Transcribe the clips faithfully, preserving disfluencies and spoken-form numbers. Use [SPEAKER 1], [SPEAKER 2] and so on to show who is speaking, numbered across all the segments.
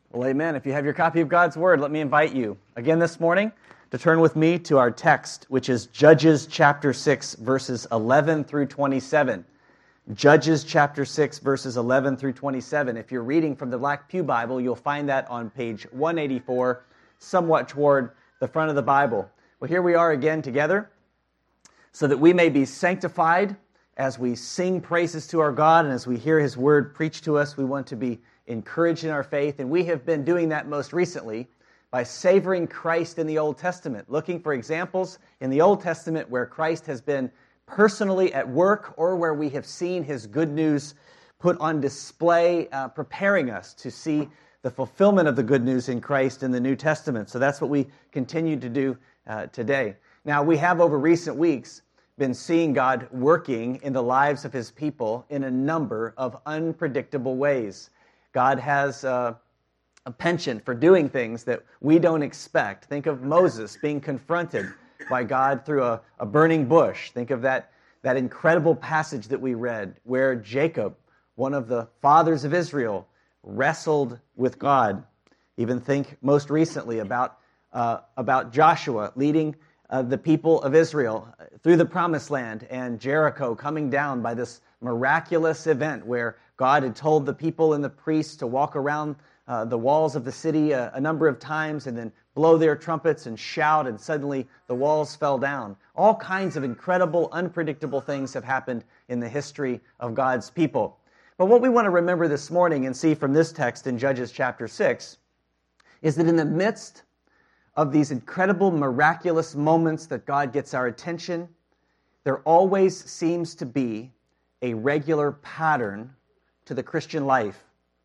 [SPEAKER 1] Well, amen. If you have your copy of God's Word, let me invite you again this morning to turn with me to our text, which is Judges chapter six, verses eleven through twenty-seven. Judges chapter six, verses eleven through twenty-seven. If you're reading from the Black Pew Bible, you'll find that on page one eighty-four, somewhat toward the front of the Bible. Well, here we are again together, so that we may be sanctified as we sing praises to our God and as we hear His Word preached to us. We want to be encouraged in our faith, and we have been doing that most recently by savoring Christ in the Old Testament, looking for examples in the Old Testament where Christ has been personally at work or where we have seen His good news put on display, uh, preparing us to see the fulfillment of the good news in Christ in the New Testament. So that's what we continue to do uh, today. Now, we have over recent weeks been seeing God working in the lives of His people in a number of unpredictable ways. God has uh, a penchant for doing things that we don't expect. Think of Moses being confronted by God through a, a burning bush. Think of that, that incredible passage that we read where Jacob, one of the fathers of Israel, wrestled with God. Even think most recently about, uh, about Joshua leading uh, the people of Israel through the Promised Land and Jericho coming down by this miraculous event where God had told the people and the priests to walk around uh, the walls of the city a, a number of times and then blow their trumpets and shout, and suddenly the walls fell down. All kinds of incredible, unpredictable things have happened in the history of God's people. But what we want to remember this morning and see from this text in Judges chapter six is that in the midst of these incredible, miraculous moments that God gets our attention, there always seems to be a regular pattern to the Christian life.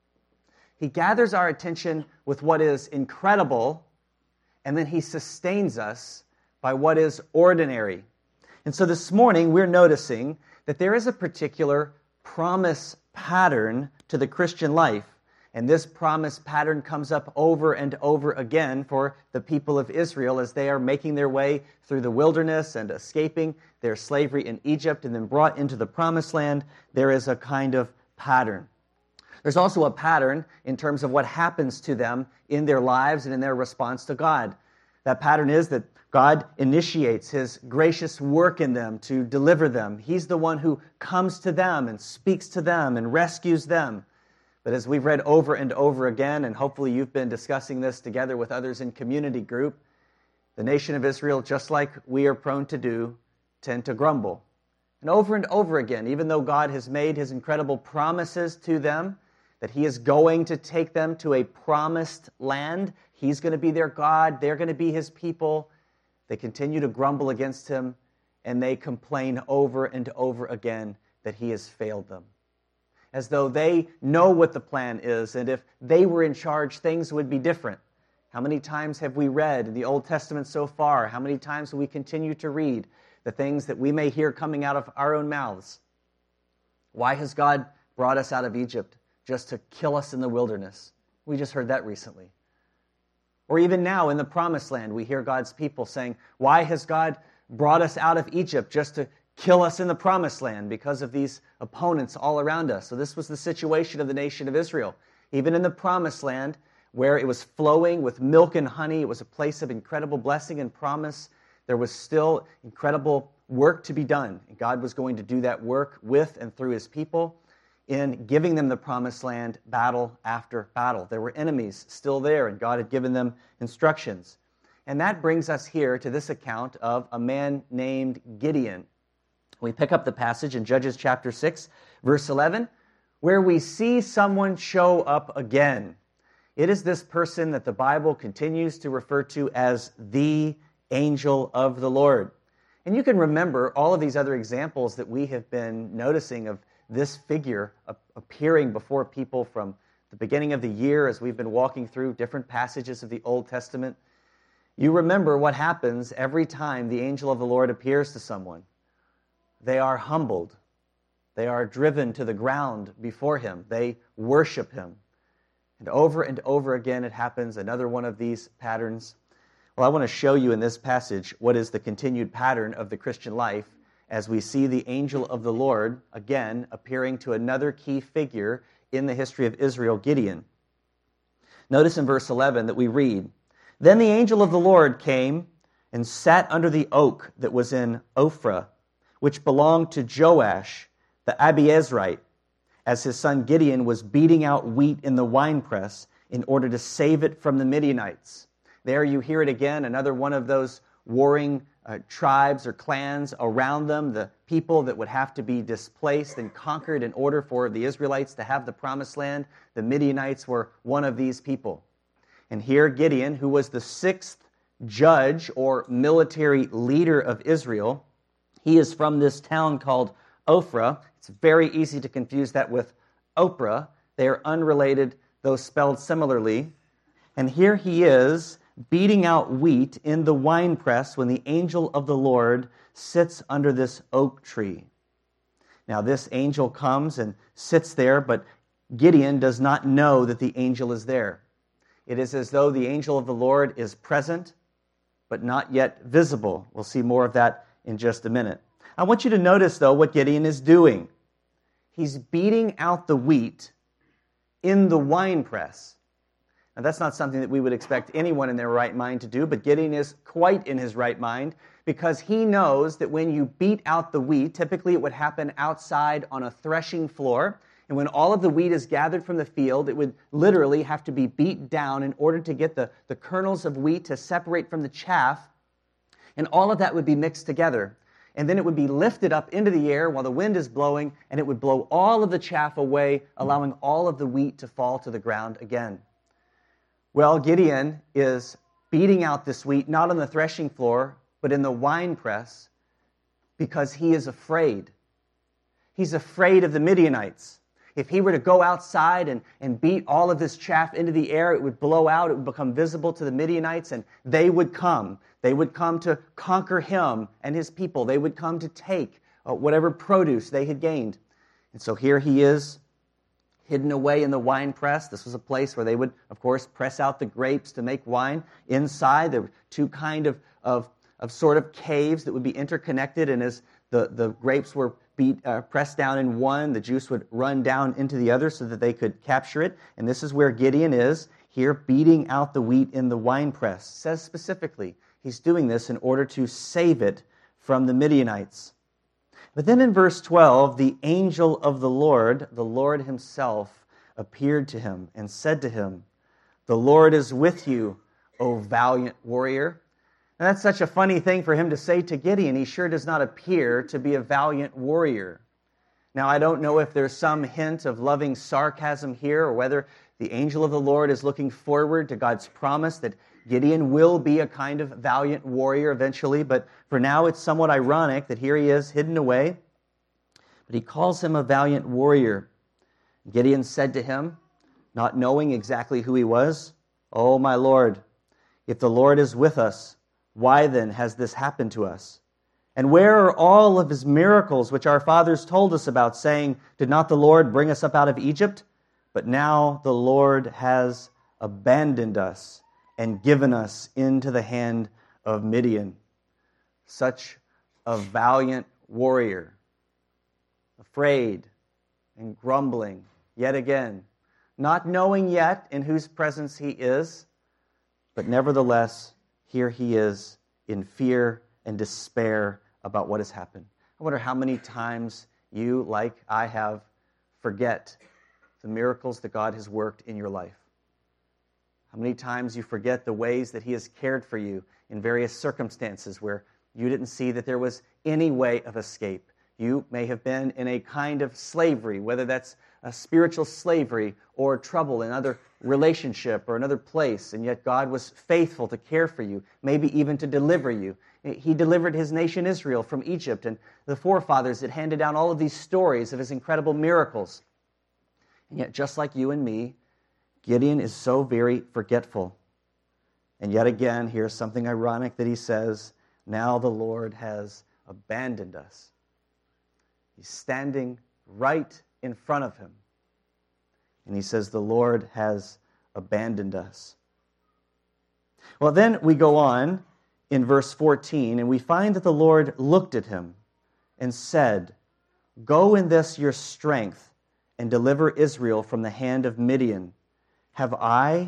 [SPEAKER 1] He gathers our attention with what is incredible, and then He sustains us by what is ordinary. And so this morning, we're noticing that there is a particular promise pattern to the Christian life. And this promise pattern comes up over and over again for the people of Israel as they are making their way through the wilderness and escaping their slavery in Egypt and then brought into the Promised Land. There is a kind of pattern. There's also a pattern in terms of what happens to them in their lives and in their response to God. That pattern is that God initiates His gracious work in them to deliver them. He's the one who comes to them and speaks to them and rescues them. But as we've read over and over again, and hopefully you've been discussing this together with others in community group, the nation of Israel, just like we are prone to do, tend to grumble. And over and over again, even though God has made His incredible promises to them, that He is going to take them to a promised land, He's going to be their God, they're going to be His people, they continue to grumble against Him, and they complain over and over again that He has failed them. As though they know what the plan is, and if they were in charge, things would be different. How many times have we read in the Old Testament so far? How many times will we continue to read the things that we may hear coming out of our own mouths? Why has God brought us out of Egypt? Just to kill us in the wilderness. We just heard that recently. Or even now in the Promised Land, we hear God's people saying, why has God brought us out of Egypt just to kill us in the Promised Land because of these opponents all around us? So this was the situation of the nation of Israel. Even in the Promised Land, where it was flowing with milk and honey, it was a place of incredible blessing and promise, there was still incredible work to be done. And God was going to do that work with and through His people in giving them the Promised Land battle after battle. There were enemies still there, and God had given them instructions. And that brings us here to this account of a man named Gideon. We pick up the passage in Judges chapter six, verse eleven, where we see someone show up again. It is this person that the Bible continues to refer to as the angel of the Lord. And you can remember all of these other examples that we have been noticing of this figure appearing before people from the beginning of the year as we've been walking through different passages of the Old Testament. You remember what happens every time the angel of the Lord appears to someone. They are humbled. They are driven to the ground before Him. They worship Him. And over and over again it happens, another one of these patterns. Well, I want to show you in this passage what is the continued pattern of the Christian life as we see the angel of the Lord, again, appearing to another key figure in the history of Israel, Gideon. Notice in verse eleven that we read, "Then the angel of the Lord came and sat under the oak that was in Ophrah, which belonged to Joash the Abiezrite, as his son Gideon was beating out wheat in the winepress in order to save it from the Midianites." There you hear it again, another one of those warring uh, tribes or clans around them, the people that would have to be displaced and conquered in order for the Israelites to have the promised land. The Midianites were one of these people. And here Gideon, who was the sixth judge or military leader of Israel, he is from this town called Ophrah. It's very easy to confuse that with Oprah. They are unrelated, though spelled similarly. And here he is beating out wheat in the winepress when the angel of the Lord sits under this oak tree. Now this angel comes and sits there, but Gideon does not know that the angel is there. It is as though the angel of the Lord is present, but not yet visible. We'll see more of that in just a minute. I want you to notice, though, what Gideon is doing. He's beating out the wheat in the winepress. Now, that's not something that we would expect anyone in their right mind to do, but Gideon is quite in his right mind because he knows that when you beat out the wheat, typically it would happen outside on a threshing floor, and when all of the wheat is gathered from the field, it would literally have to be beat down in order to get the, the kernels of wheat to separate from the chaff, and all of that would be mixed together. And then it would be lifted up into the air while the wind is blowing, and it would blow all of the chaff away, allowing all of the wheat to fall to the ground again. Well, Gideon is beating out this wheat, not on the threshing floor, but in the winepress, because he is afraid. He's afraid of the Midianites. If he were to go outside and, and beat all of this chaff into the air, it would blow out, it would become visible to the Midianites, and they would come. They would come to conquer him and his people. They would come to take uh, whatever produce they had gained. And so here he is, hidden away in the wine press. This was a place where they would, of course, press out the grapes to make wine. Inside, there were two kind of, of, of sort of caves that would be interconnected, and as the, the grapes were beat, uh, pressed down in one, the juice would run down into the other so that they could capture it. And this is where Gideon is, here beating out the wheat in the wine press. It says specifically, he's doing this in order to save it from the Midianites. But then in verse twelve, the angel of the Lord, the Lord himself, appeared to him and said to him, "The Lord is with you, O valiant warrior." And that's such a funny thing for him to say to Gideon. He sure does not appear to be a valiant warrior. Now, I don't know if there's some hint of loving sarcasm here, or whether the angel of the Lord is looking forward to God's promise that Gideon will be a kind of valiant warrior eventually, but for now it's somewhat ironic that here he is hidden away. But he calls him a valiant warrior. Gideon said to him, not knowing exactly who he was, "Oh, my Lord, if the Lord is with us, why then has this happened to us? And where are all of his miracles which our fathers told us about, saying, 'Did not the Lord bring us up out of Egypt?' But now the Lord has abandoned us and given us into the hand of Midian." Such a valiant warrior, afraid and grumbling yet again, not knowing yet in whose presence he is, but nevertheless, here he is in fear and despair about what has happened. I wonder how many times you, like I have, forget the miracles that God has worked in your life. How many times you forget the ways that he has cared for you in various circumstances where you didn't see that there was any way of escape. You may have been in a kind of slavery, whether that's a spiritual slavery or trouble in another relationship or another place, and yet God was faithful to care for you, maybe even to deliver you. He delivered his nation Israel from Egypt, and the forefathers had handed down all of these stories of his incredible miracles. And yet, just like you and me, Gideon is so very forgetful. And yet again, here's something ironic that he says, now the Lord has abandoned us. He's standing right in front of him. And he says, the Lord has abandoned us. Well, then we go on in verse fourteen, and we find that the Lord looked at him and said, "Go in this your strength and deliver Israel from the hand of Midian. Have I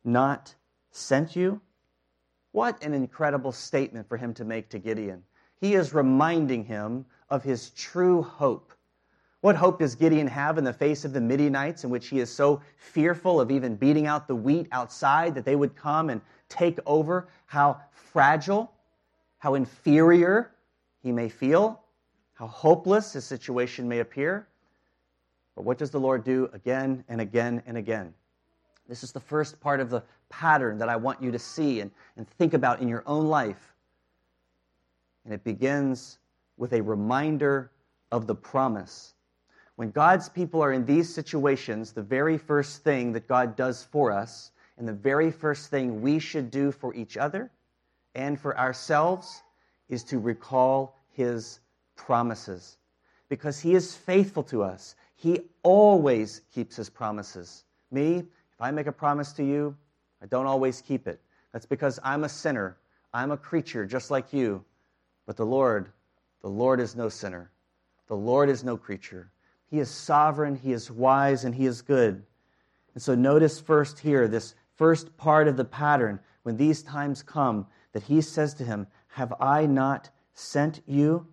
[SPEAKER 1] not sent you?" What an incredible statement for him to make to Gideon. He is reminding him of his true hope. What hope does Gideon have in the face of the Midianites, in which he is so fearful of even beating out the wheat outside, that they would come and take over? How fragile, how inferior he may feel, how hopeless his situation may appear. But what does the Lord do again and again and again? This is the first part of the pattern that I want you to see and, and think about in your own life. And it begins with a reminder of the promise. When God's people are in these situations, the very first thing that God does for us, and the very first thing we should do for each other and for ourselves, is to recall His promises. Because He is faithful to us. He always keeps His promises. Me, if I make a promise to you, I don't always keep it. That's because I'm a sinner. I'm a creature just like you. But the Lord, the Lord is no sinner. The Lord is no creature. He is sovereign, He is wise, and He is good. And so notice first here, this first part of the pattern, when these times come, that He says to him, "Have I not sent you?"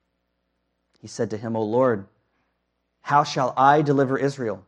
[SPEAKER 1] He said to him, "O Lord, how shall I deliver Israel?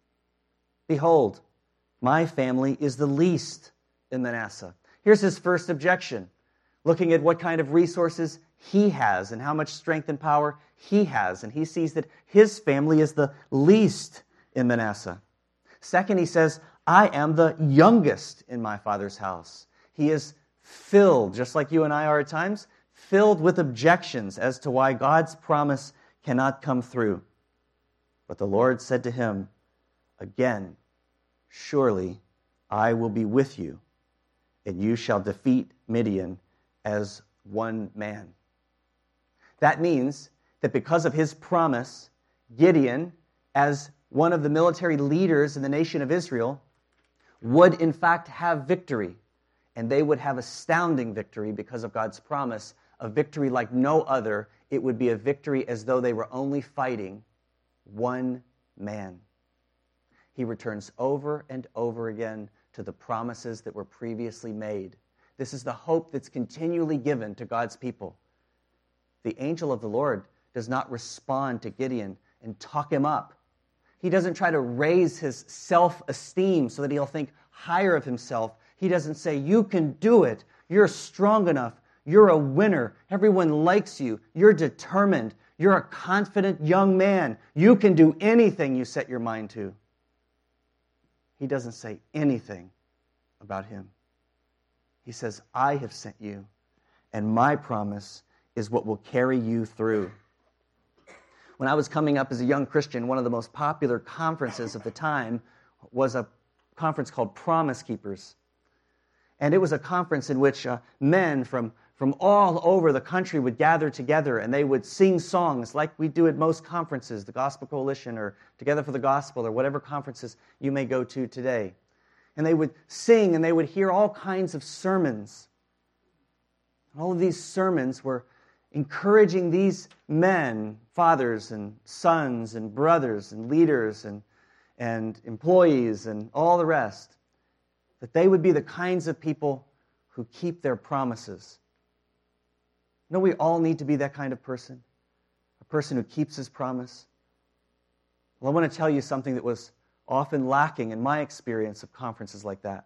[SPEAKER 1] Behold, my family is the least in Manasseh." Here's his first objection, looking at what kind of resources he has and how much strength and power he has. And he sees that his family is the least in Manasseh. Second, he says, "I am the youngest in my father's house." He is filled, just like you and I are at times, filled with objections as to why God's promise cannot come through. But the Lord said to him, "Again, surely I will be with you, and you shall defeat Midian as one man." That means that because of his promise, Gideon, as one of the military leaders in the nation of Israel, would in fact have victory. And they would have astounding victory because of God's promise, a victory like no other. It would be a victory as though they were only fighting one man. He returns over and over again to the promises that were previously made. This is the hope that's continually given to God's people. The angel of the Lord does not respond to Gideon and talk him up. He doesn't try to raise his self-esteem so that he'll think higher of himself. He doesn't say, "You can do it. You're strong enough. You're a winner. Everyone likes you. You're determined. You're a confident young man. You can do anything you set your mind to." He doesn't say anything about him. He says, "I have sent you, and my promise is what will carry you through." When I was coming up as a young Christian, one of the most popular conferences of the time was a conference called Promise Keepers. And it was a conference in which uh, men from, from all over the country would gather together, and they would sing songs like we do at most conferences, the Gospel Coalition or Together for the Gospel or whatever conferences you may go to today. And they would sing and they would hear all kinds of sermons. All of these sermons were encouraging these men, fathers and sons and brothers and leaders and, and employees and all the rest, that they would be the kinds of people who keep their promises. You know, we all need to be that kind of person, a person who keeps his promise. Well, I want to tell you something that was often lacking in my experience of conferences like that.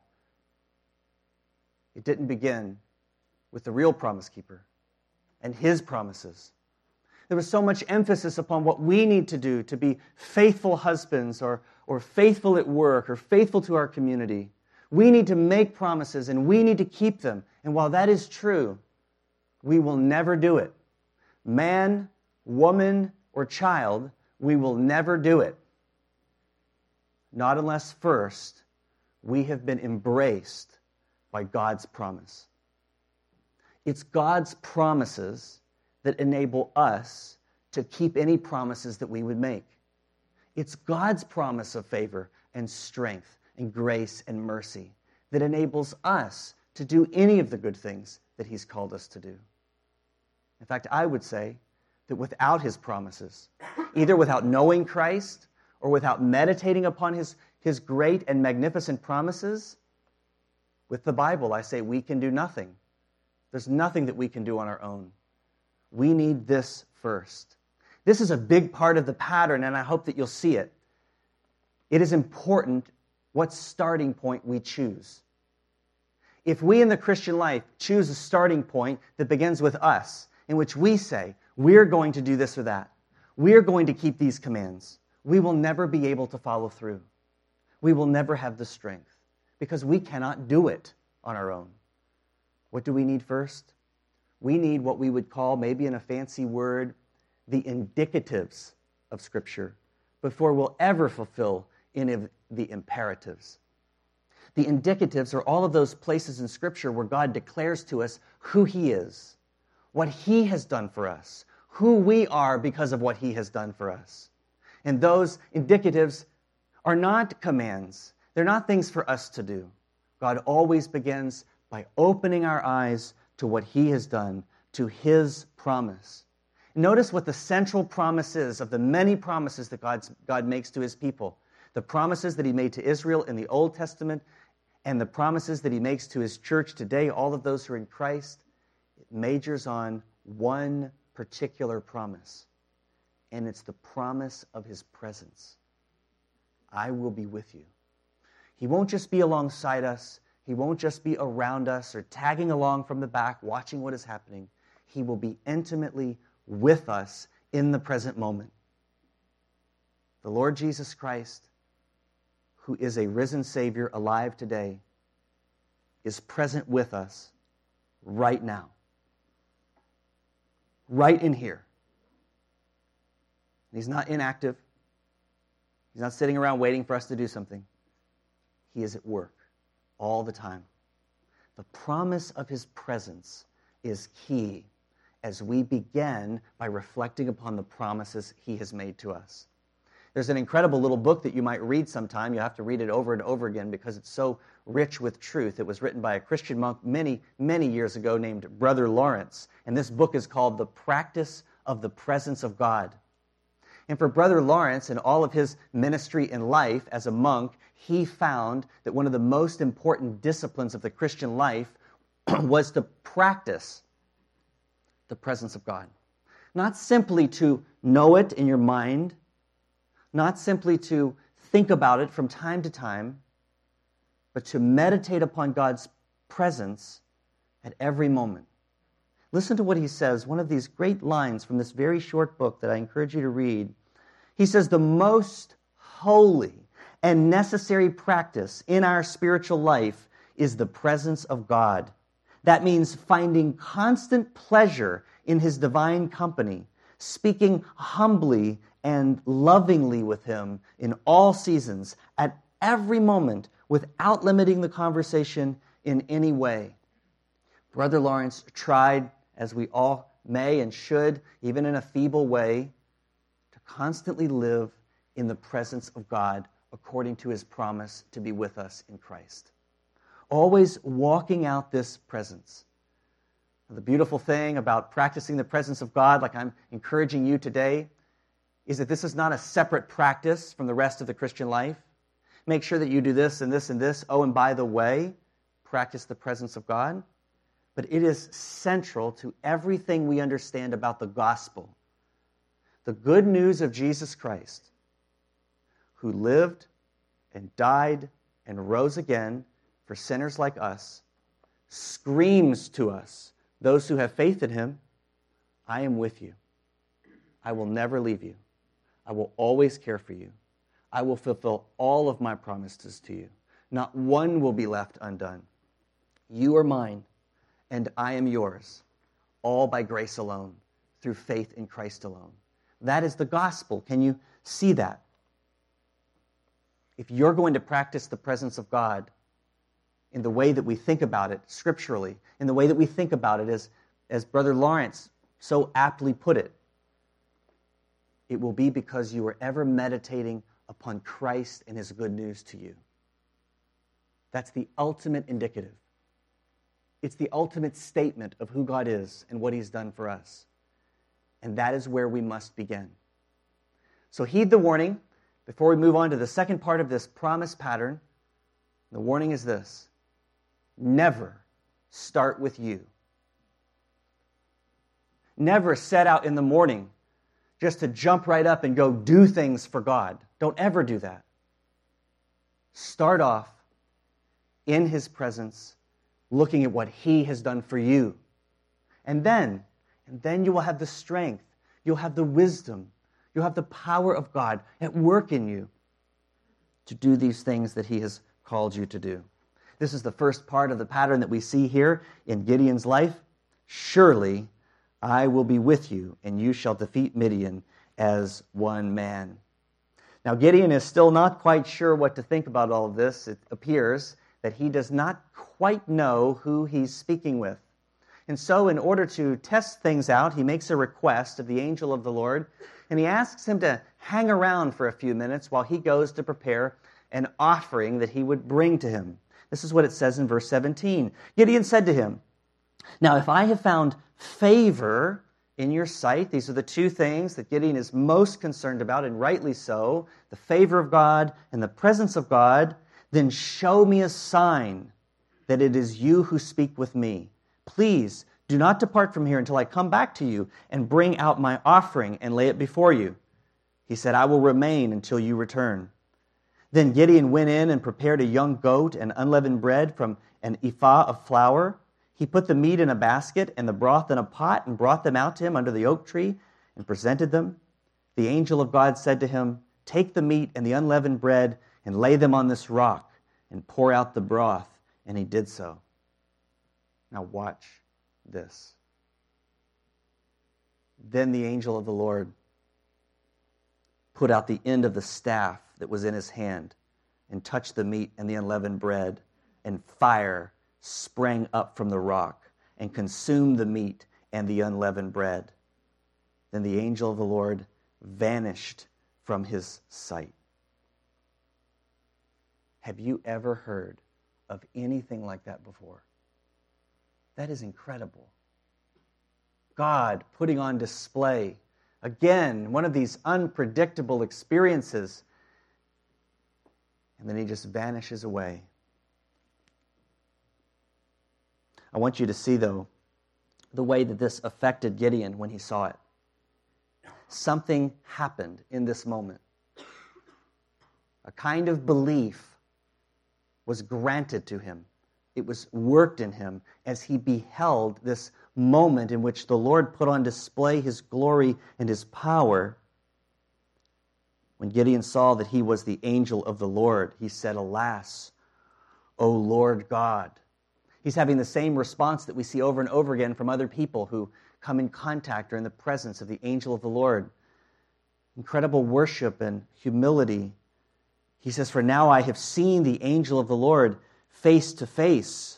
[SPEAKER 1] It didn't begin with the real promise keeper and his promises. There was so much emphasis upon what we need to do to be faithful husbands or, or faithful at work or faithful to our community. We need to make promises and we need to keep them. And while that is true, we will never do it. Man, woman, or child, we will never do it. Not unless first we have been embraced by God's promise. It's God's promises that enable us to keep any promises that we would make. It's God's promise of favor and strength and grace and mercy that enables us to do any of the good things that He's called us to do. In fact, I would say that without His promises, either without knowing Christ or without meditating upon His, His great and magnificent promises, With the Bible, I say we can do nothing. There's nothing that we can do on our own. We need this first. This is a big part of the pattern, and I hope that you'll see it. It is important what starting point we choose. If we in the Christian life choose a starting point that begins with us, in which we say, we're going to do this or that, we're going to keep these commands, we will never be able to follow through. We will never have the strength, because we cannot do it on our own. What do we need first? We need what we would call, maybe in a fancy word, the indicatives of Scripture before we'll ever fulfill any of the imperatives. The indicatives are all of those places in Scripture where God declares to us who He is, what He has done for us, who we are because of what He has done for us. And those indicatives are not commands. They're not things for us to do. God always begins by opening our eyes to what He has done, to His promise. Notice what the central promise is of the many promises that God's, God makes to His people. The promises that He made to Israel in the Old Testament and the promises that He makes to His church today, all of those who are in Christ, it majors on one particular promise, and it's the promise of His presence. I will be with you. He won't just be alongside us. He won't just be around us or tagging along from the back, watching what is happening. He will be intimately with us in the present moment. The Lord Jesus Christ, who is a risen Savior alive today, is present with us right now. Right in here. He's not inactive. He's not sitting around waiting for us to do something. He is at work all the time. The promise of His presence is key as we begin by reflecting upon the promises He has made to us. There's an incredible little book that you might read sometime. You have to read it over and over again because it's so rich with truth. It was written by a Christian monk many, many years ago named Brother Lawrence. And this book is called The Practice of the Presence of God. And for Brother Lawrence and all of his ministry in life as a monk, he found that one of the most important disciplines of the Christian life was to practice the presence of God. Not simply to know it in your mind, not simply to think about it from time to time, but to meditate upon God's presence at every moment. Listen to what he says, one of these great lines from this very short book that I encourage you to read. He says, the most holy and necessary practice in our spiritual life is the presence of God. That means finding constant pleasure in His divine company, speaking humbly and lovingly with Him in all seasons, at every moment, without limiting the conversation in any way. Brother Lawrence tried, as we all may and should, even in a feeble way, to constantly live in the presence of God according to His promise to be with us in Christ. Always walking out this presence. The beautiful thing about practicing the presence of God, like I'm encouraging you today, is that this is not a separate practice from the rest of the Christian life. Make sure that you do this and this and this. Oh, and by the way, practice the presence of God. But it is central to everything we understand about the gospel. The good news of Jesus Christ, who lived and died and rose again for sinners like us, screams to us, those who have faith in Him, I am with you. I will never leave you. I will always care for you. I will fulfill all of my promises to you. Not one will be left undone. You are mine, and I am yours, all by grace alone, through faith in Christ alone. That is the gospel. Can you see that? If you're going to practice the presence of God in the way that we think about it scripturally, in the way that we think about it as, as Brother Lawrence so aptly put it, it will be because you are ever meditating upon Christ and His good news to you. That's the ultimate indicative. It's the ultimate statement of who God is and what He's done for us. And that is where we must begin. So heed the warning. Before we move on to the second part of this promise pattern, the warning is this. never start with you. Never set out in the morning just to jump right up and go do things for God. Don't ever do that. Start off in His presence, looking at what He has done for you. And then, and then you will have the strength, you'll have the wisdom, you'll have the power of God at work in you to do these things that He has called you to do. This is the first part of the pattern that we see here in Gideon's life. Surely I will be with you, and you shall defeat Midian as one man. Now, Gideon is still not quite sure what to think about all of this. It appears that he does not quite know who he's speaking with. And so, in order to test things out, he makes a request of the angel of the Lord, and he asks him to hang around for a few minutes while he goes to prepare an offering that he would bring to him. This is what it says in verse seventeen. Gideon said to him, "Now, if I have found favor in your sight," these are the two things that Gideon is most concerned about, and rightly so, the favor of God and the presence of God, "then show me a sign that it is you who speak with me. Please do not depart from here until I come back to you and bring out my offering and lay it before you." He said, "I will remain until you return." Then Gideon went in and prepared a young goat and unleavened bread from an ephah of flour. He put the meat in a basket and the broth in a pot and brought them out to him under the oak tree and presented them. The angel of God said to him, "Take the meat and the unleavened bread and lay them on this rock and pour out the broth." And he did so. Now watch this. Then the angel of the Lord put out the end of the staff that was in his hand and touched the meat and the unleavened bread, and fire sprang up from the rock and consumed the meat and the unleavened bread. Then the angel of the Lord vanished from his sight. Have you ever heard of anything like that before? That is incredible. God putting on display, again, one of these unpredictable experiences, and then he just vanishes away. I want you to see, though, the way that this affected Gideon when he saw it. Something happened in this moment. A kind of belief was granted to him. It was worked in him as he beheld this moment in which the Lord put on display His glory and His power. When Gideon saw that he was the angel of the Lord, he said, "Alas, O Lord God." He's having the same response that we see over and over again from other people who come in contact or in the presence of the angel of the Lord. Incredible worship and humility. He says, "For now I have seen the angel of the Lord face to face."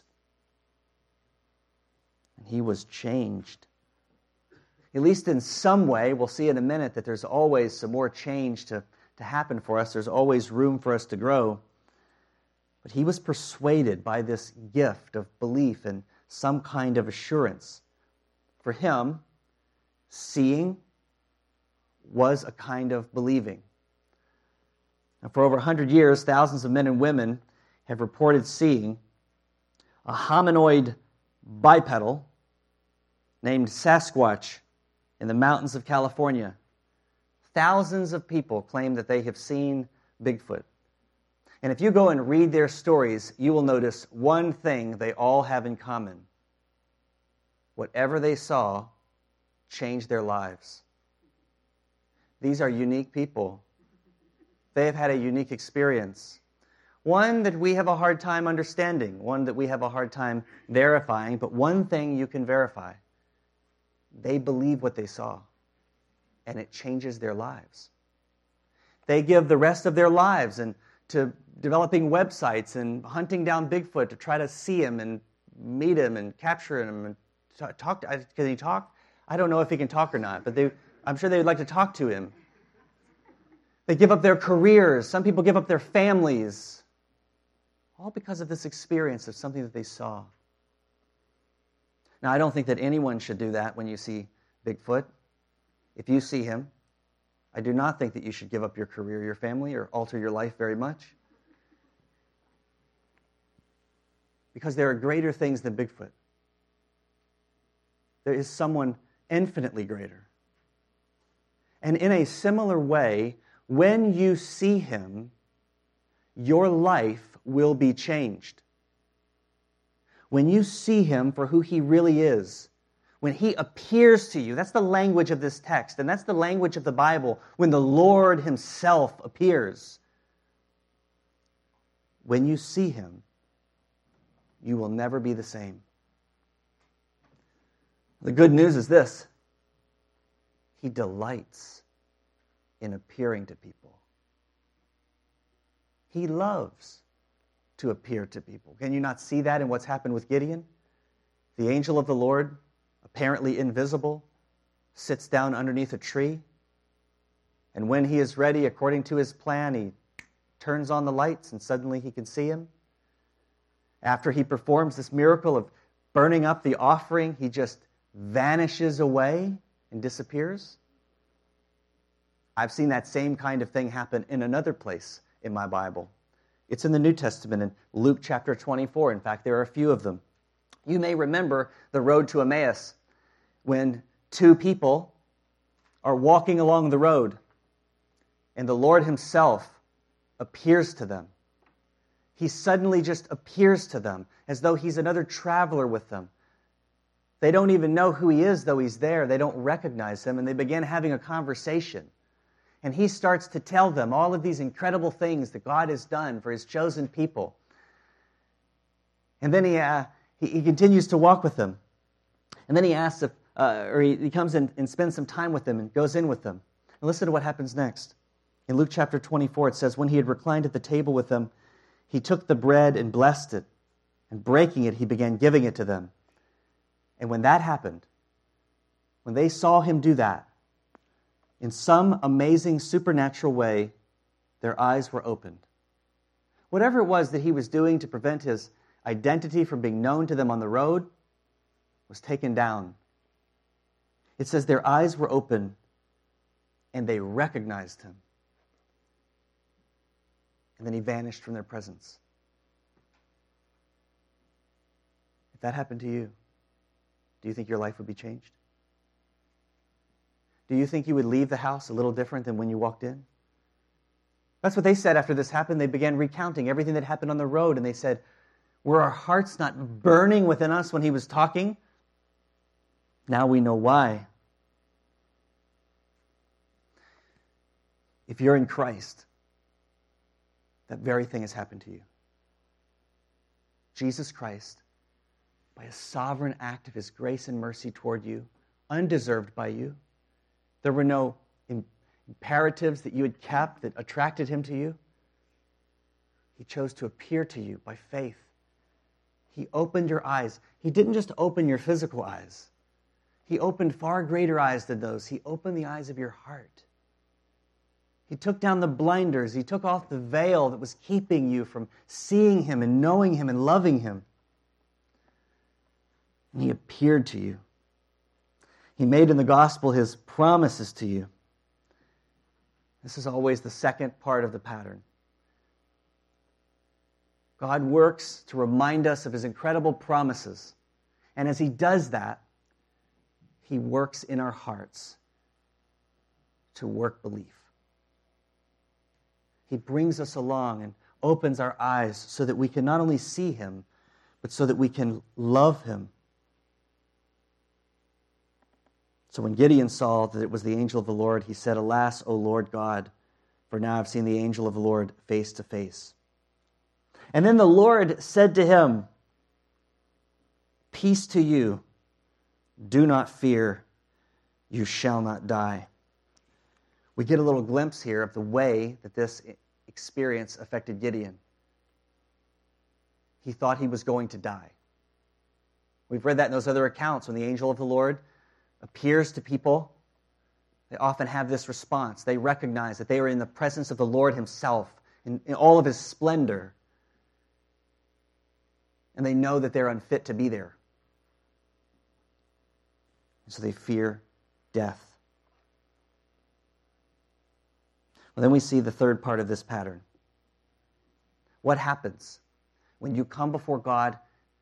[SPEAKER 1] And he was changed. At least in some way, we'll see in a minute that there's always some more change to, to happen for us. There's always room for us to grow. But he was persuaded by this gift of belief and some kind of assurance. For him, seeing was a kind of believing. And for over one hundred years, thousands of men and women have reported seeing a hominoid bipedal named Sasquatch in the mountains of California. Thousands of people claim that they have seen Bigfoot. And if you go and read their stories, you will notice one thing they all have in common. Whatever they saw changed their lives. These are unique people. They have had a unique experience. One that we have a hard time understanding, one that we have a hard time verifying, but one thing you can verify. They believe what they saw, and it changes their lives. They give the rest of their lives and to developing websites and hunting down Bigfoot to try to see him and meet him and capture him and t- talk to him. Can he talk? I don't know if he can talk or not, but they, I'm sure they would like to talk to him. They give up their careers. Some people give up their families. All because of this experience of something that they saw. Now, I don't think that anyone should do that when you see Bigfoot. If you see him, I do not think that you should give up your career, your family, or alter your life very much. because there are greater things than Bigfoot. There is someone infinitely greater. And in a similar way, when you see him, your life will be changed. When you see him for who he really is, when he appears to you, that's the language of this text, and that's the language of the Bible, when the Lord himself appears. When you see him, you will never be the same. The good news is this: he delights in appearing to people. He loves to appear to people. Can you not see that in what's happened with Gideon? The angel of the Lord, apparently invisible, sits down underneath a tree, and when he is ready, according to his plan, he turns on the lights and suddenly he can see him. After he performs this miracle of burning up the offering, he just vanishes away and disappears. I've seen that same kind of thing happen in another place in my Bible. It's in the New Testament, in Luke chapter twenty-four. In fact, there are a few of them. You may remember the road to Emmaus, when two people are walking along the road, and the Lord himself appears to them. He suddenly just appears to them, as though he's another traveler with them. They don't even know who he is, though he's there. They don't recognize him, and they begin having a conversation. And he starts to tell them all of these incredible things that God has done for his chosen people. And then he uh, he, he continues to walk with them. And then he asks if, uh, or he, he comes in and spends some time with them and goes in with them. And listen to what happens next. In Luke chapter twenty-four, it says, when he had reclined at the table with them, he took the bread and blessed it, and breaking it, he began giving it to them. And when that happened, when they saw him do that, in some amazing supernatural way, their eyes were opened. Whatever it was that he was doing to prevent his identity from being known to them on the road was taken down. It says their eyes were open and they recognized him. And then he vanished from their presence. If that happened to you, do you think your life would be changed? Do you think you would leave the house a little different than when you walked in? That's what they said after this happened. They began recounting everything that happened on the road, and they said, were our hearts not burning within us when he was talking? Now we know why. If you're in Christ, that very thing has happened to you. Jesus Christ, by a sovereign act of his grace and mercy toward you, undeserved by you, there were no imperatives that you had kept that attracted him to you. He chose to appear to you by faith. He opened your eyes. He didn't just open your physical eyes. He opened far greater eyes than those. He opened the eyes of your heart. He took down the blinders. He took off the veil that was keeping you from seeing him and knowing him and loving him. And he appeared to you. He made in the gospel his promises to you. This is always the second part of the pattern. God works to remind us of his incredible promises. And as he does that, he works in our hearts to work belief. He brings us along and opens our eyes so that we can not only see him, but so that we can love him. So when Gideon saw that it was the angel of the Lord, he said, alas, O Lord God, for now I've seen the angel of the Lord face to face. And then the Lord said to him, peace to you, do not fear, you shall not die. We get a little glimpse here of the way that this experience affected Gideon. He thought he was going to die. We've read that in those other accounts when the angel of the Lord appears to people. They often have this response. They recognize that they are in the presence of the Lord himself in, in all of his splendor. And they know that they're unfit to be there. And so they fear death. Well, then we see the third part of this pattern. What happens when you come before God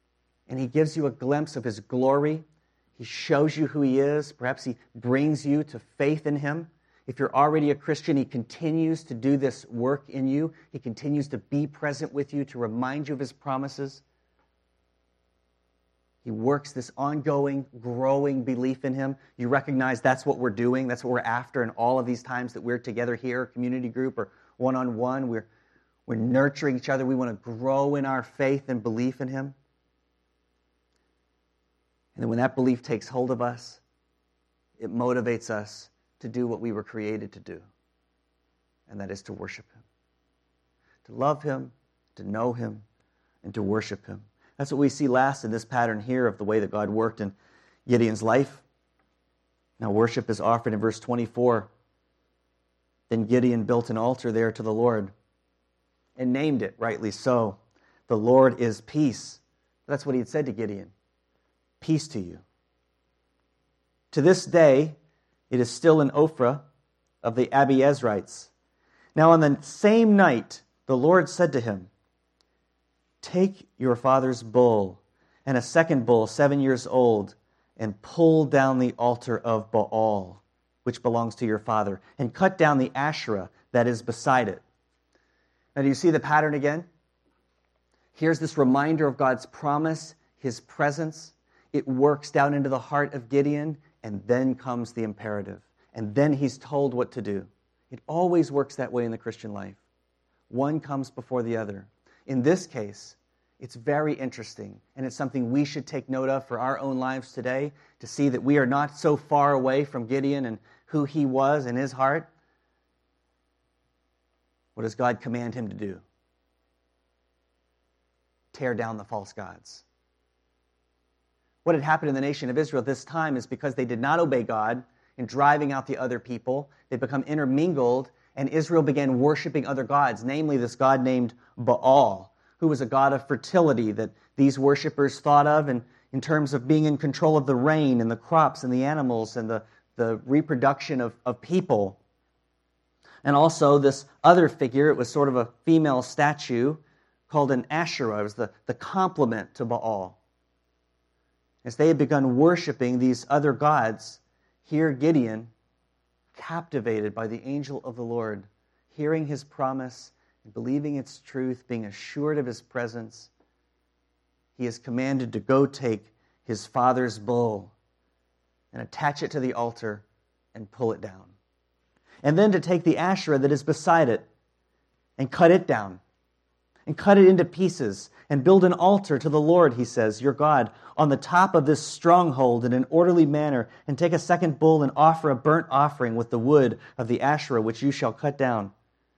[SPEAKER 1] and he gives you a glimpse of his glory. He shows you who he is. Perhaps he brings you to faith in him. If you're already a Christian, he continues to do this work in you. He continues to be present with you, to remind you of his promises. He works this ongoing, growing belief in him. You recognize that's what we're doing. That's what we're after in all of these times that we're together here, community group or one-on-one. We're, we're nurturing each other. We want to grow in our faith and belief in him. And then when that belief takes hold of us, it motivates us to do what we were created to do, and that is to worship him, to love him, to know him, and to worship him. That's what we see last in this pattern here of the way that God worked in Gideon's life. Now worship is offered in verse twenty-four. Then Gideon built an altar there to the Lord and named it, rightly so, "The Lord is peace." That's what he had said to Gideon. Peace to you. To this day, it is still in Ophrah of the Abiezrites. Now on the same night, the Lord said to him, "Take your father's bull and a second bull, seven years old, and pull down the altar of Baal, which belongs to your father, and cut down the Asherah that is beside it." Now do you see the pattern again? Here's this reminder of God's promise, his presence. It works down into the heart of Gideon, and then comes the imperative. And then he's told what to do. It always works that way in the Christian life. One comes before the other. In this case, it's very interesting, and it's something we should take note of for our own lives today, to see that we are not so far away from Gideon and who he was in his heart. What does God command him to do? Tear down the false gods. What had happened in the nation of Israel this time is because they did not obey God in driving out the other people, they become intermingled, and Israel began worshiping other gods, namely this god named Baal, who was a god of fertility that these worshipers thought of in, in terms of being in control of the rain and the crops and the animals and the, the reproduction of, of people. And also this other figure, it was sort of a female statue called an Asherah. It was the, the complement to Baal. As they had begun worshiping these other gods, here Gideon, captivated by the angel of the Lord, hearing his promise, believing its truth, being assured of his presence, he is commanded to go take his father's bull and attach it to the altar and pull it down. And then to take the Asherah that is beside it and cut it down and cut it into pieces and build an altar to the Lord, he says, your God, on the top of this stronghold in an orderly manner, and take a second bull and offer a burnt offering with the wood of the Asherah which you shall cut down.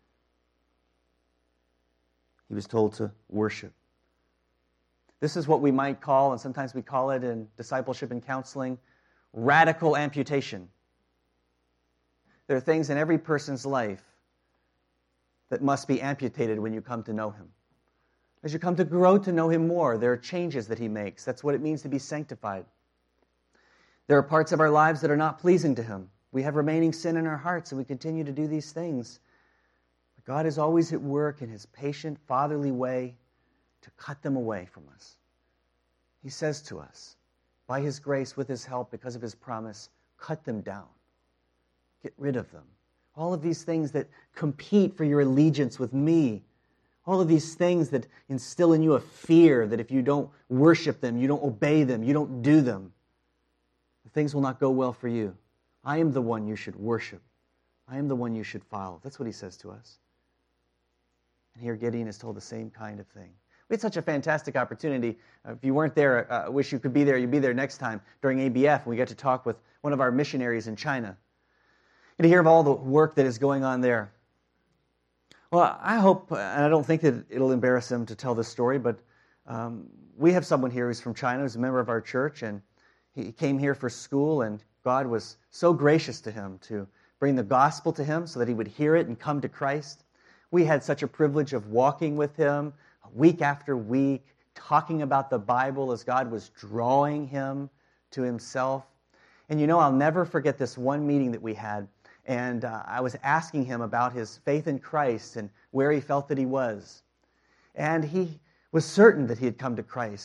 [SPEAKER 1] He was told to worship. This is what we might call, and sometimes we call it in discipleship and counseling, radical amputation. There are things in every person's life that must be amputated when you come to know him. As you come to grow to know him more, there are changes that he makes. That's what it means to be sanctified. There are parts of our lives that are not pleasing to him. We have remaining sin in our hearts, and we continue to do these things. But God is always at work in his patient, fatherly way to cut them away from us. He says to us, by his grace, with his help, because of his promise, cut them down. Get rid of them. All of these things that compete for your allegiance with me. All of these things that instill in you a fear that if you don't worship them, you don't obey them, you don't do them, things will not go well for you. I am the one you should worship. I am the one you should follow. That's what he says to us. And here Gideon is told the same kind of thing. We had such a fantastic opportunity. Uh, if you weren't there, I uh, wish you could be there. You'd be there next time during A B F. We get to talk with one of our missionaries in China and to hear of all the work that is going on there. Well, I hope, and I don't think that it'll embarrass him to tell this story, but um, we have someone here who's from China, who's a member of our church, and he came here for school, and God was so gracious to him to bring the gospel to him so that he would hear it and come to Christ. We had such a privilege of walking with him week after week, talking about the Bible as God was drawing him to himself. And you know, I'll never forget this one meeting that we had. And uh, I was asking him about his faith in Christ and where he felt that he was. And he was certain that he had come to Christ, that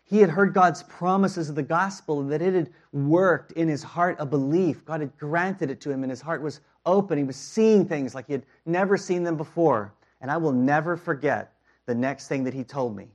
[SPEAKER 1] He had heard God's promises of the gospel and that it had worked in his heart a belief. God had granted it to him and his heart was open. He was seeing things like he had never seen them before. And I will never forget the next thing that he told me.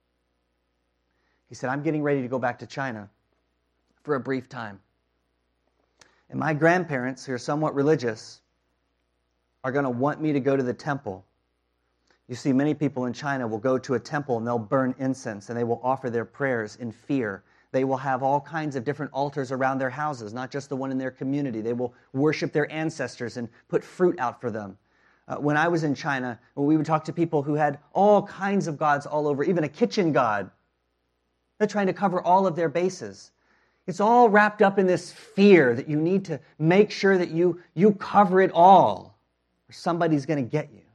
[SPEAKER 1] He said, I'm getting ready to go back to China for a brief time. And my grandparents, who are somewhat religious, are going to want me to go to the temple. You see, many people in China will go to a temple and they'll burn incense and they will offer their prayers in fear. They will have all kinds of different altars around their houses, not just the one in their community. They will worship their ancestors and put fruit out for them. Uh, when I was in China, we would talk to people who had all kinds of gods all over, even a kitchen god. They're trying to cover all of their bases. It's all wrapped up in this fear that you need to make sure that you, you cover it all, or somebody's going to get you.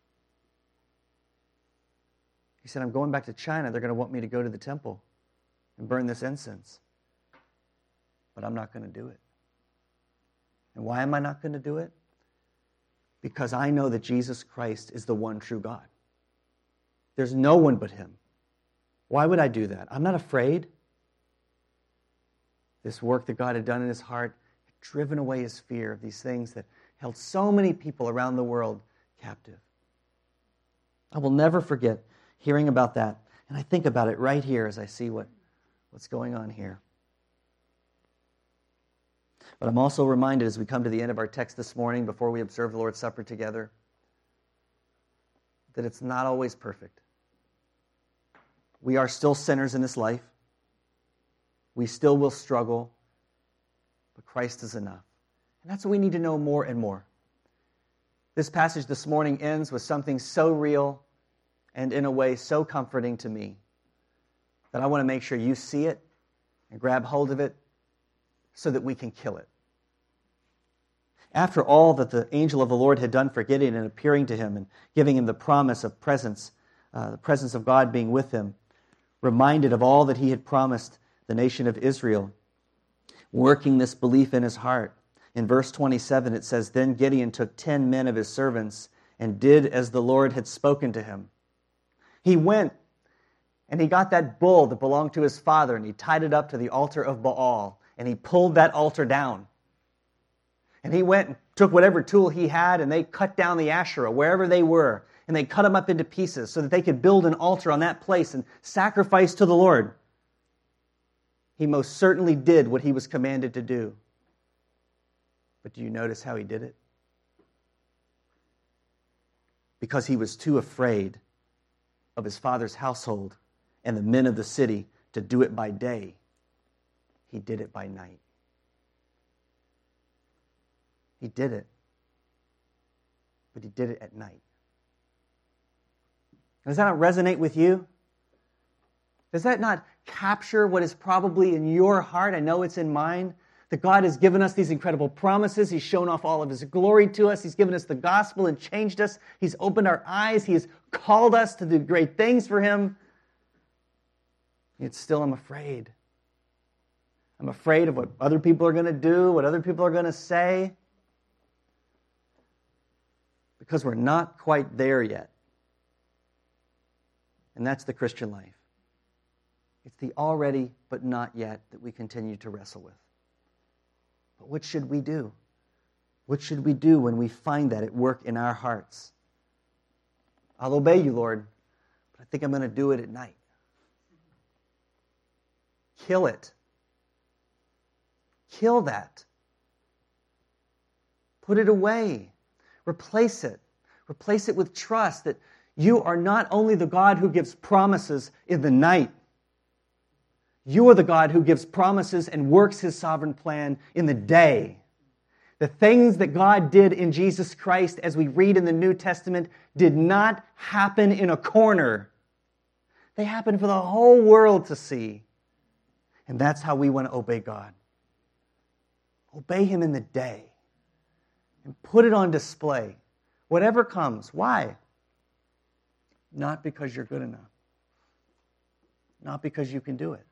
[SPEAKER 1] He said, I'm going back to China. They're going to want me to go to the temple and burn this incense. But I'm not going to do it. And why am I not going to do it? Because I know that Jesus Christ is the one true God. There's no one but him. Why would I do that? I'm not afraid. This work that God had done in his heart had driven away his fear of these things that held so many people around the world captive. I will never forget hearing about that. And I think about it right here as I see what, what's going on here. But I'm also reminded as we come to the end of our text this morning, before we observe the Lord's Supper together, that it's not always perfect. We are still sinners in this life. We still will struggle, but Christ is enough. And that's what we need to know more and more. This passage this morning ends with something so real and in a way so comforting to me that I want to make sure you see it and grab hold of it so that we can kill it. After all that the angel of the Lord had done for Gideon in appearing to him and giving him the promise of presence, uh, the presence of God being with him, reminded of all that he had promised the nation of Israel, working this belief in his heart. In verse twenty-seven it says, Then Gideon took ten men of his servants and did as the Lord had spoken to him. He went and he got that bull that belonged to his father and he tied it up to the altar of Baal and he pulled that altar down. And he went and took whatever tool he had and they cut down the Asherah wherever they were and they cut them up into pieces so that they could build an altar on that place and sacrifice to the Lord. He most certainly did what he was commanded to do. But do you notice how he did it? Because he was too afraid of his father's household and the men of the city to do it by day. He did it by night. He did it. But he did it at night. Does that not resonate with you? Does that not capture what is probably in your heart? I know it's in mine. That God has given us these incredible promises. He's shown off all of his glory to us. He's given us the gospel and changed us. He's opened our eyes. He has called us to do great things for him. Yet still I'm afraid. I'm afraid of what other people are going to do, what other people are going to say. Because we're not quite there yet. And that's the Christian life. It's the already but not yet that we continue to wrestle with. But what should we do? What should we do when we find that at work in our hearts? I'll obey you, Lord, but I think I'm going to do it at night. Kill it. Kill that. Put it away. Replace it. Replace it with trust that you are not only the God who gives promises in the night, you are the God who gives promises and works his sovereign plan in the day. The things that God did in Jesus Christ, as we read in the New Testament, did not happen in a corner. They happened for the whole world to see. And that's how we want to obey God. Obey him in the day. And put it on display. Whatever comes. Why? Not because you're good enough. Not because you can do it.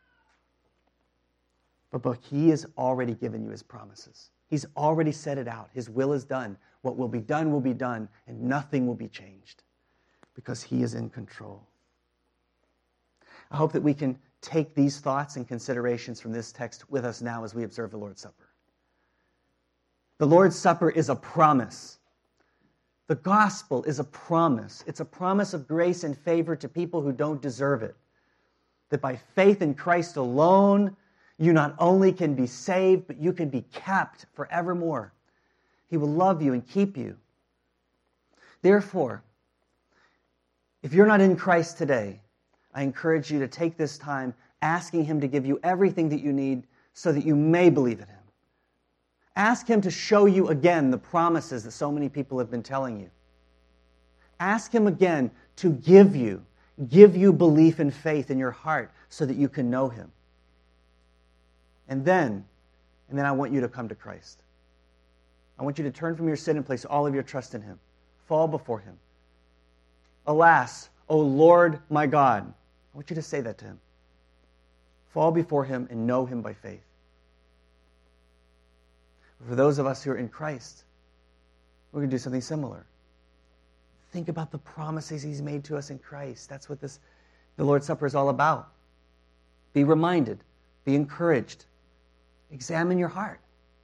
[SPEAKER 1] But, but he has already given you his promises. He's already set it out. His will is done. What will be done will be done, and nothing will be changed because he is in control. I hope that we can take these thoughts and considerations from this text with us now as we observe the Lord's Supper. The Lord's Supper is a promise. The gospel is a promise. It's a promise of grace and favor to people who don't deserve it. That by faith in Christ alone, you not only can be saved, but you can be kept forevermore. He will love you and keep you. Therefore, if you're not in Christ today, I encourage you to take this time asking Him to give you everything that you need so that you may believe in Him. Ask Him to show you again the promises that so many people have been telling you. Ask Him again to give you, give you belief and faith in your heart so that you can know Him. And then, and then I want you to come to Christ. I want you to turn from your sin and place all of your trust in Him. Fall before Him. Alas, O Lord my God. I want you to say that to Him. Fall before Him and know Him by faith. For those of us who are in Christ, we're going to do something similar. Think about the promises He's made to us in Christ. That's what this, the Lord's Supper is all about. Be reminded. Be encouraged. Examine your heart.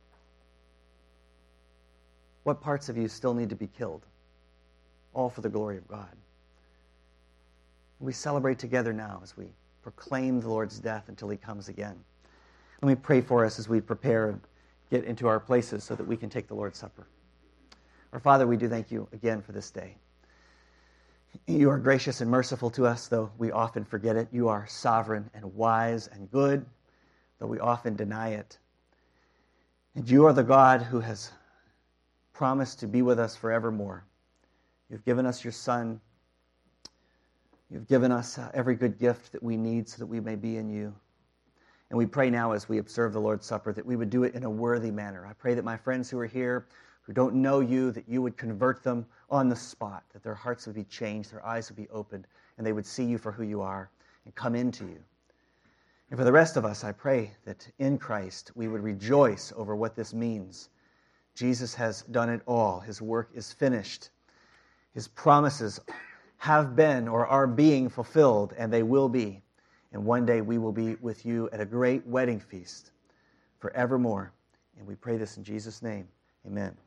[SPEAKER 1] What parts of you still need to be killed? All for the glory of God. We celebrate together now as we proclaim the Lord's death until He comes again. Let me pray for us as we prepare and get into our places so that we can take the Lord's Supper. Our Father, we do thank You again for this day. You are gracious and merciful to us, though we often forget it. You are sovereign and wise and good, though we often deny it. And You are the God who has promised to be with us forevermore. You've given us Your Son. You've given us uh, every good gift that we need so that we may be in You. And we pray now as we observe the Lord's Supper that we would do it in a worthy manner. I pray that my friends who are here, who don't know You, that You would convert them on the spot, that their hearts would be changed, their eyes would be opened, and they would see You for who You are and come into You. And for the rest of us, I pray that in Christ we would rejoice over what this means. Jesus has done it all. His work is finished. His promises have been or are being fulfilled, and they will be. And one day we will be with You at a great wedding feast forevermore. And we pray this in Jesus' name. Amen.